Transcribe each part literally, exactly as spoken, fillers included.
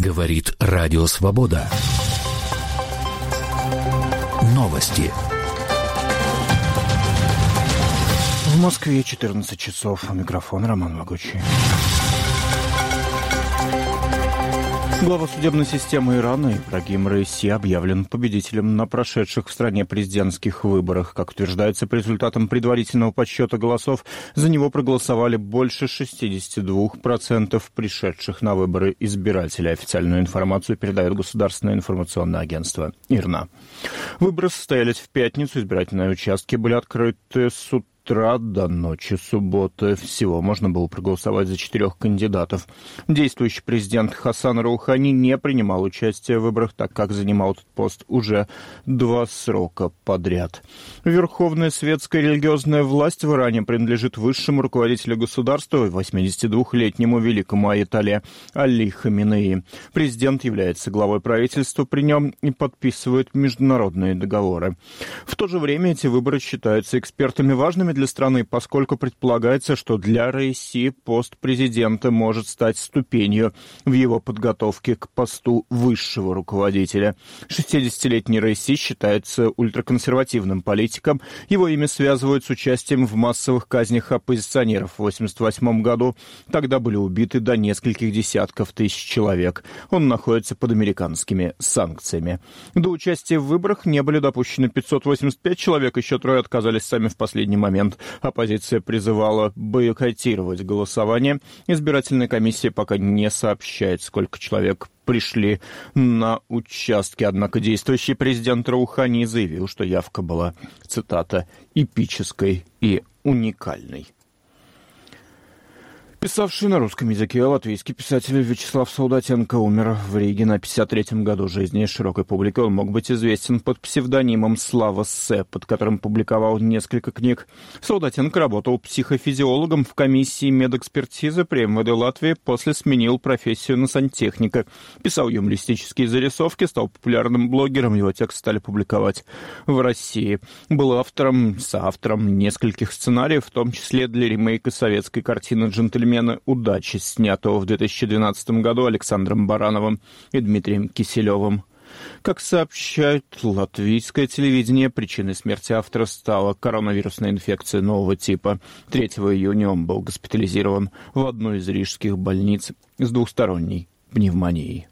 Говорит Радио Свобода. Новости. В Москве четырнадцать часов. Микрофон Роман Могучий. Глава судебной системы Ирана Ибрагим Раиси объявлен победителем на прошедших в стране президентских выборах. Как утверждается по результатам предварительного подсчета голосов, за него проголосовали больше шестьдесят два процента пришедших на выборы избирателей. Официальную информацию передает Государственное информационное агентство ИРНА. Выборы состоялись в пятницу. Избирательные участки были открыты с утра до ночи субботы. Всего можно было проголосовать за четырех кандидатов. Действующий президент Хасан Роухани не принимал участие в выборах, так как занимал этот пост уже два срока подряд. Верховная светская религиозная власть в Иране принадлежит высшему руководителю государства, восьмидесятидвухлетнему великому аятолле Али Хаминеи. Президент является главой правительства при нем и подписывает международные договоры. В то же время эти выборы считаются экспертами важными для страны, поскольку предполагается, что для Раиси пост президента может стать ступенью в его подготовке к посту высшего руководителя. шестидесятилетний Раиси считается ультраконсервативным политиком. Его имя связывают с участием в массовых казнях оппозиционеров в восемьдесят восьмом году. Тогда были убиты до нескольких десятков тысяч человек. Он находится под американскими санкциями. До участия в выборах не были допущены пятьсот восемьдесят пять человек, еще трое отказались сами в последний момент. Оппозиция призывала бойкотировать голосование. Избирательная комиссия пока не сообщает, сколько человек пришли на участки. Однако действующий президент Роухани заявил, что явка была, цитата, «эпической и уникальной». Писавший на русском языке латвийский писатель Вячеслав Солдатенко умер в Риге на пятьдесят третьем году жизни. Широкой публике он мог быть известен под псевдонимом Слава С., под которым публиковал несколько книг. Солдатенко работал психофизиологом в комиссии медэкспертизы при эм вэ дэ Латвии, после сменил профессию на сантехника. Писал юмористические зарисовки, стал популярным блогером, его тексты стали публиковать в России. Был автором, соавтором нескольких сценариев, в том числе для ремейка советской картины «Джентльмен удачи», снятого в две тысячи двенадцатом году Александром Барановым и Дмитрием Киселевым. Как сообщает латвийское телевидение, причиной смерти автора стала коронавирусная инфекция нового типа. третьего июня он был госпитализирован в одну из рижских больниц с двухсторонней пневмонией.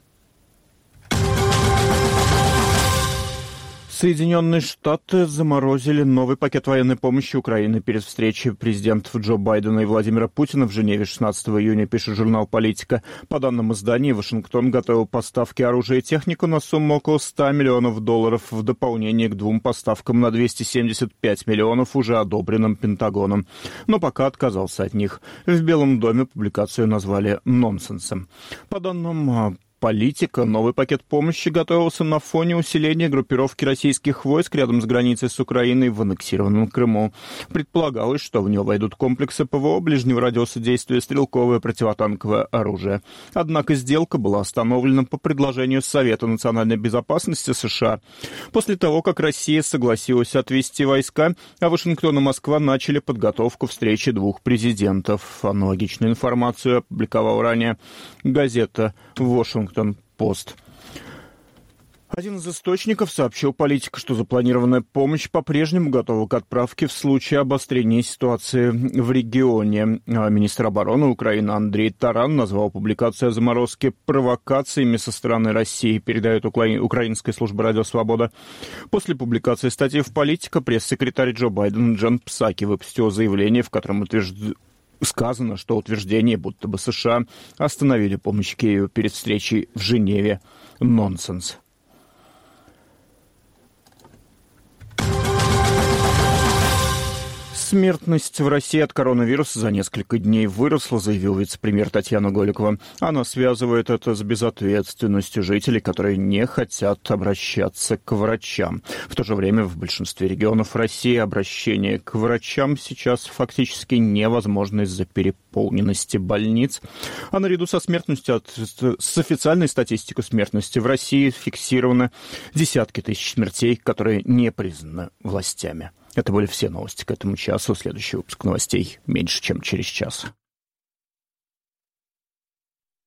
Соединенные Штаты заморозили новый пакет военной помощи Украине перед встречей президентов Джо Байдена и Владимира Путина в Женеве шестнадцатого июня, пишет журнал «Политика». По данным издания, Вашингтон готовил поставки оружия и технику на сумму около ста миллионов долларов в дополнение к двум поставкам на двести семьдесят пять миллионов, уже одобренным Пентагоном. Но пока отказался от них. В Белом доме публикацию назвали нонсенсом. По данным «Политика», новый пакет помощи готовился на фоне усиления группировки российских войск рядом с границей с Украиной в аннексированном Крыму. Предполагалось, что в него войдут комплексы ПВО ближнего радиуса действия, стрелковое противотанковое оружие. Однако сделка была остановлена по предложению Совета национальной безопасности США. После того, как Россия согласилась отвести войска, а Вашингтон и Москва начали подготовку встречи двух президентов. Аналогичную информацию опубликовала ранее газета «Вашингтон Пост». Один из источников сообщил «Политика», что запланированная помощь по-прежнему готова к отправке в случае обострения ситуации в регионе. Министр обороны Украины Андрей Таран назвал публикацию о заморозке провокациями со стороны России, передает укра... украинская служба «Радио Свобода». После публикации статьи в «Политика» пресс-секретарь Джо Байдена Джен Псаки выпустил заявление, в котором утверждает сказано, что утверждение, будто бы США остановили помощь Киеву перед встречей в Женеве, нонсенс. Смертность в России от коронавируса за несколько дней выросла, заявил вице-премьер Татьяна Голикова. Она связывает это с безответственностью жителей, которые не хотят обращаться к врачам. В то же время в большинстве регионов России обращение к врачам сейчас фактически невозможно из-за переполненности больниц. А наряду со смертностью, от, с официальной статистикой смертности в России фиксировано десятки тысяч смертей, которые не признаны властями. Это были все новости к этому часу. Следующий выпуск новостей меньше, чем через час.